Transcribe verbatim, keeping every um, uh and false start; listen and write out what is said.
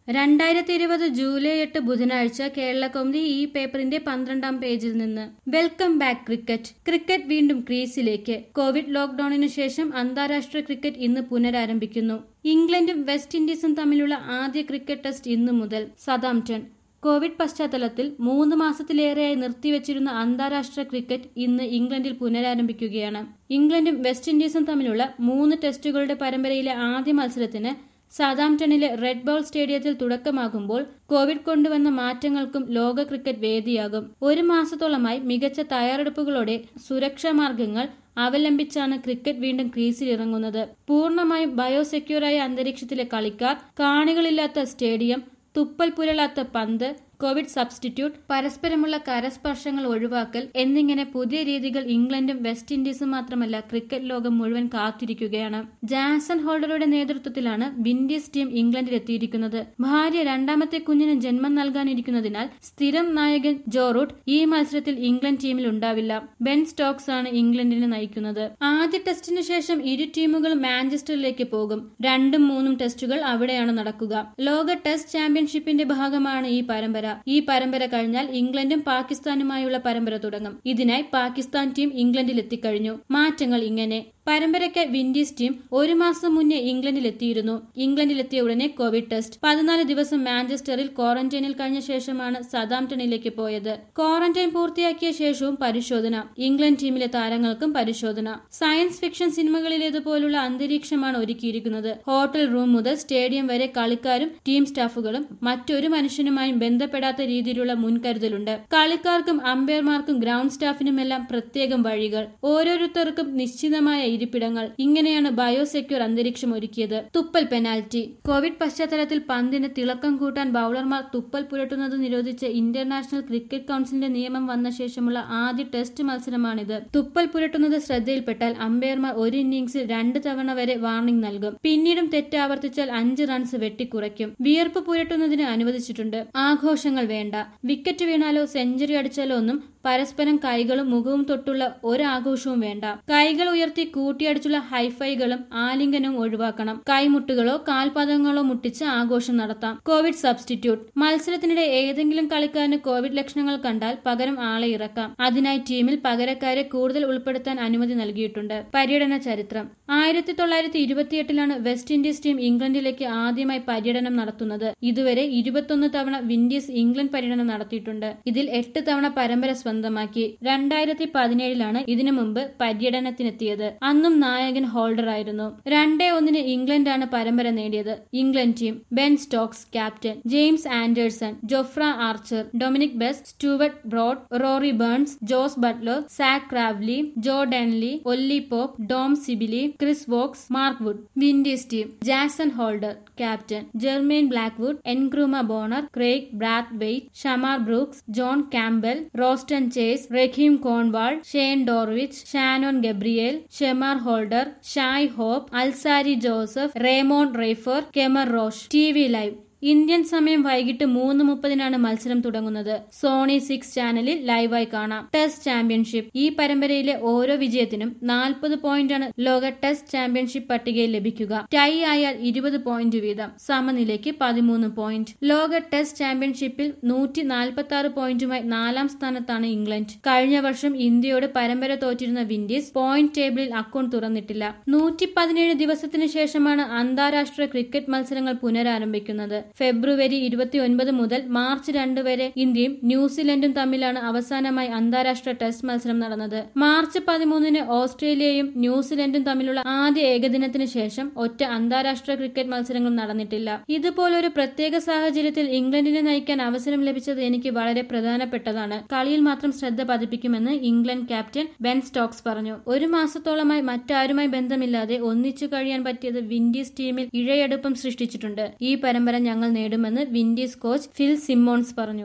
രണ്ടായിരത്തി ഇരുപത് ജൂലൈ എട്ട് ബുധനാഴ്ച കേരളകൗമുദി ഈ പേപ്പറിന്റെ പന്ത്രണ്ടാം പേജിൽ നിന്ന്. Welcome back cricket. ക്രിക്കറ്റ് വീണ്ടും ക്രീസിലേക്ക്. കോവിഡ് ലോക്ഡൌണിനു ശേഷം അന്താരാഷ്ട്ര ക്രിക്കറ്റ് ഇന്ന് പുനരാരംഭിക്കുന്നു. ഇംഗ്ലണ്ടും വെസ്റ്റ് ഇൻഡീസും തമ്മിലുള്ള ആദ്യ ക്രിക്കറ്റ് ടെസ്റ്റ് ഇന്നു മുതൽ. സതാംപ്ടൺ. കോവിഡ് പശ്ചാത്തലത്തിൽ മൂന്ന് മാസത്തിലേറെയായി നിർത്തിവച്ചിരുന്ന അന്താരാഷ്ട്ര ക്രിക്കറ്റ് ഇന്ന് ഇംഗ്ലണ്ടിൽ പുനരാരംഭിക്കുകയാണ്. ഇംഗ്ലണ്ടും വെസ്റ്റ് ഇൻഡീസും തമ്മിലുള്ള മൂന്ന് ടെസ്റ്റുകളുടെ പരമ്പരയിലെ ആദ്യ മത്സരത്തിന് സതാംപ്ടണിലെ റെഡ് ബൗൾ സ്റ്റേഡിയത്തിൽ തുടക്കമാകുമ്പോൾ കോവിഡ് കൊണ്ടുവന്ന മാറ്റങ്ങൾക്കും ലോക ക്രിക്കറ്റ് വേദിയാകും. ഒരു മാസത്തോളമായി മികച്ച തയ്യാറെടുപ്പുകളോടെ സുരക്ഷാ മാർഗങ്ങൾ അവലംബിച്ചാണ് ക്രിക്കറ്റ് വീണ്ടും ക്രീസിലിറങ്ങുന്നത്. പൂർണ്ണമായും ബയോസെക്യൂറായ അന്തരീക്ഷത്തിലെ കളിക്കാർ, കാണികളില്ലാത്ത സ്റ്റേഡിയം, തുപ്പൽ പുരളാത്ത പന്ത്, കോവിഡ് സബ്സ്റ്റിറ്റ്യൂട്ട്, പരസ്പരമുള്ള കരസ്പർശങ്ങൾ ഒഴിവാക്കൽ എന്നിങ്ങനെ പുതിയ രീതികൾ ഇംഗ്ലണ്ടും വെസ്റ്റ് ഇൻഡീസും മാത്രമല്ല ക്രിക്കറ്റ് ലോകം മുഴുവൻ കാത്തിരിക്കുകയാണ്. ജാസൺ ഹോൾഡറുടെ നേതൃത്വത്തിലാണ് വിൻഡീസ് ടീം ഇംഗ്ലണ്ടിലെത്തിയിരിക്കുന്നത്. ഭാര്യ രണ്ടാമത്തെ കുഞ്ഞിന് ജന്മം നൽകാനിരിക്കുന്നതിനാൽ സ്ഥിരം നായകൻ ജോ റൂട്ട് ഈ മത്സരത്തിൽ ഇംഗ്ലണ്ട് ടീമിൽ ഉണ്ടാവില്ല. ബെൻ സ്റ്റോക്സ് ആണ് ഇംഗ്ലണ്ടിനെ നയിക്കുന്നത്. ആദ്യ ടെസ്റ്റിനു ശേഷം ഇരു ടീമുകളും മാഞ്ചസ്റ്ററിലേക്ക് പോകും. രണ്ടും മൂന്നും ടെസ്റ്റുകൾ അവിടെയാണ് നടക്കുക. ലോക ടെസ്റ്റ് ചാമ്പ്യൻഷിപ്പിന്റെ ഭാഗമാണ് ഈ പരമ്പര. ഈ പരമ്പര കഴിഞ്ഞാൽ ഇംഗ്ലണ്ടും പാകിസ്ഥാനുമായുള്ള പരമ്പര തുടങ്ങും. ഇതിനായി പാകിസ്ഥാൻ ടീം ഇംഗ്ലണ്ടിൽ എത്തിക്കഴിഞ്ഞു. മാറ്റങ്ങൾ ഇങ്ങനെ. പരമ്പരയ്ക്ക് വിൻഡീസ് ടീം ഒരു മാസം മുന്നേ ഇംഗ്ലണ്ടിലെത്തിയിരുന്നു. ഇംഗ്ലണ്ടിലെത്തിയ ഉടനെ കോവിഡ് ടെസ്റ്റ്. പതിനാല് ദിവസം മാഞ്ചസ്റ്ററിൽ ക്വാറന്റൈനിൽ കഴിഞ്ഞ ശേഷമാണ് സതാംപ്ടണിലേക്ക് പോയത്. ക്വാറന്റൈൻ പൂർത്തിയാക്കിയ ശേഷവും പരിശോധന. ഇംഗ്ലണ്ട് ടീമിലെ താരങ്ങൾക്കും പരിശോധന. സയൻസ് ഫിക്ഷൻ സിനിമകളിലേതുപോലുള്ള അന്തരീക്ഷമാണ് ഒരുക്കിയിരിക്കുന്നത്. ഹോട്ടൽ റൂം മുതൽ സ്റ്റേഡിയം വരെ കളിക്കാരും ടീം സ്റ്റാഫുകളും മറ്റൊരു മനുഷ്യനുമായും ബന്ധപ്പെടാത്ത രീതിയിലുള്ള മുൻകരുതലുണ്ട്. കളിക്കാർക്കും അമ്പയർമാർക്കും ഗ്രൗണ്ട് സ്റ്റാഫിനുമെല്ലാം പ്രത്യേകം വഴികൾ. ഓരോരുത്തർക്കും നിശ്ചിതമായ ഇരിപ്പിടങ്ങൾ. ഇങ്ങനെയാണ് ബയോസെക്യൂർ അന്തരീക്ഷം ഒരുക്കിയത്. തുപ്പൽ പെനാൽറ്റി. കോവിഡ് പശ്ചാത്തലത്തിൽ പന്തിന് തിളക്കം കൂട്ടാൻ ബൌളർമാർ തുപ്പൽ പുരട്ടുന്നത് നിരോധിച്ച് ഇന്റർനാഷണൽ ക്രിക്കറ്റ് കൌൺസിലിന്റെ നിയമം വന്ന ശേഷമുള്ള ആദ്യ ടെസ്റ്റ് മത്സരമാണിത്. തുപ്പൽ പുരട്ടുന്നത് ശ്രദ്ധയിൽപ്പെട്ടാൽ അമ്പയർമാർ ഒരു ഇന്നിംഗ്സിൽ രണ്ട് തവണ വരെ വാർണിംഗ് നൽകും. പിന്നീടും തെറ്റ് ആവർത്തിച്ചാൽ അഞ്ച് റൺസ് വെട്ടിക്കുറയ്ക്കും. വിയർപ്പ് പുരട്ടുന്നതിന് അനുവദിച്ചിട്ടുണ്ട്. ആഘോഷങ്ങൾ വേണ്ട. വിക്കറ്റ് വീണാലോ സെഞ്ചുറി അടിച്ചാലോ ഒന്നും പരസ്പരം കൈകളും മുഖവും തൊട്ടുള്ള ഒരാഘോഷവും വേണ്ട. കൈകൾ ഉയർത്തി കൂട്ടിയടിച്ചുള്ള ഹൈഫൈകളും ആലിംഗനവും ഒഴിവാക്കണം. കൈമുട്ടുകളോ കാൽപാദങ്ങളോ മുട്ടിച്ച് ആഘോഷം നടത്താം. Covid substitute. മത്സരത്തിനിടെ ഏതെങ്കിലും കളിക്കാരന് കോവിഡ് ലക്ഷണങ്ങൾ കണ്ടാൽ പകരം ആളെ ഇറക്കാം. അതിനായി ടീമിൽ പകരക്കാരെ കൂടുതൽ ഉൾപ്പെടുത്താൻ അനുമതി നൽകിയിട്ടുണ്ട്. പര്യടന ചരിത്രം. ആയിരത്തി തൊള്ളായിരത്തി ഇരുപത്തിയെട്ടിലാണ് വെസ്റ്റ് ഇൻഡീസ് ടീം ഇംഗ്ലണ്ടിലേക്ക് ആദ്യമായി പര്യടനം നടത്തുന്നത്. ഇതുവരെ ഇരുപത്തൊന്ന് തവണ വിൻഡീസ് ഇംഗ്ലണ്ട് പര്യടനം നടത്തിയിട്ടുണ്ട്. ഇതിൽ എട്ട് തവണ പരമ്പര സ്വന്തമാക്കി. രണ്ടായിരത്തി പതിനേഴിലാണ് ഇതിനു മുമ്പ് പര്യടനത്തിനെത്തിയത്. അന്നും നായകൻ ഹോൾഡർ ആയിരുന്നു. രണ്ടേ ഒന്നിന് ഇംഗ്ലണ്ടാണ് പരമ്പര നേടിയത്. England team: Ben Stokes captain, James Anderson, Jofra Archer, Dominic Bess, Stuart Broad, Rory Burns, Jos Buttler, Zak Crawley, Joe Denly, Ollie Pope, Dom Sibley, Chris Woakes, Mark Wood. Windies team: Jason Holder captain, Jermaine Blackwood, Nkrumah Bonner, Kraigg Brathwaite, Shamarh Brooks, John Campbell, Roston Chase, Rahkeem Cornwall, Shane Dowrich, Shannon Gabriel, Chemar Holder, Shai Hope, Alzarri Joseph, Raymon Reifer, Kemar Roach. T V live. Indian സമയം വൈകിട്ട് മൂന്ന് മുപ്പതിനാണ് മത്സരം തുടങ്ങുന്നത്. Sony six ചാനലിൽ ലൈവായി കാണാം. Test championship. ഈ പരമ്പരയിലെ ഓരോ വിജയത്തിനും നാൽപ്പത് പോയിന്റാണ് ലോക ടെസ്റ്റ് ചാമ്പ്യൻഷിപ്പ് പട്ടികയിൽ ലഭിക്കുക. ടൈ ആയാൽ ഇരുപത് പോയിന്റ് വീതം. സമനിലയ്ക്ക് പതിമൂന്ന് പോയിന്റ്. ലോക ടെസ്റ്റ് ചാമ്പ്യൻഷിപ്പിൽ നൂറ്റി നാൽപ്പത്തി ആറ് പോയിന്റുമായി നാലാം സ്ഥാനത്താണ് ഇംഗ്ലണ്ട്. കഴിഞ്ഞ വർഷം ഇന്ത്യയോട് പരമ്പര തോറ്റിരുന്ന വിൻഡീസ് പോയിന്റ് ടേബിളിൽ അക്കൗണ്ട് തുറന്നിട്ടില്ല. നൂറ്റി പതിനേഴ് ദിവസത്തിനു ശേഷമാണ് അന്താരാഷ്ട്ര ക്രിക്കറ്റ് മത്സരങ്ങൾ പുനരാരംഭിക്കുന്നത്. ഫെബ്രുവരി ഇരുപത്തി ഒൻപത് മുതൽ മാർച്ച് രണ്ട് വരെ ഇന്ത്യയും ന്യൂസിലൻഡും തമ്മിലാണ് അവസാനമായി അന്താരാഷ്ട്ര ടെസ്റ്റ് മത്സരം നടന്നത്. മാർച്ച് പതിമൂന്നിന് ഓസ്ട്രേലിയയും ന്യൂസിലൻഡും തമ്മിലുള്ള ആദ്യ ഏകദിനത്തിന് ശേഷം ഒറ്റ അന്താരാഷ്ട്ര ക്രിക്കറ്റ് മത്സരങ്ങളും നടന്നിട്ടില്ല. ഇതുപോലൊരു പ്രത്യേക സാഹചര്യത്തിൽ ഇംഗ്ലണ്ടിനെ നയിക്കാൻ അവസരം ലഭിച്ചത് എനിക്ക് വളരെ പ്രധാനപ്പെട്ടതാണ്. കളിയിൽ മാത്രം ശ്രദ്ധ പതിപ്പിക്കുമെന്ന് ഇംഗ്ലണ്ട് ക്യാപ്റ്റൻ ബെൻ സ്റ്റോക്സ് പറഞ്ഞു. ഒരു മാസത്തോളമായി മറ്റാരുമായി ബന്ധമില്ലാതെ ഒന്നിച്ചു കഴിയാൻ പറ്റിയത് വിൻഡീസ് ടീമിൽ ഇഴയടുപ്പം സൃഷ്ടിച്ചിട്ടുണ്ട്. ഈ പരമ്പര ഞങ്ങൾ നേടുമെന്ന് വിൻഡീസ് കോച്ച് ഫിൽ സിമ്മോൺസ് പറഞ്ഞു.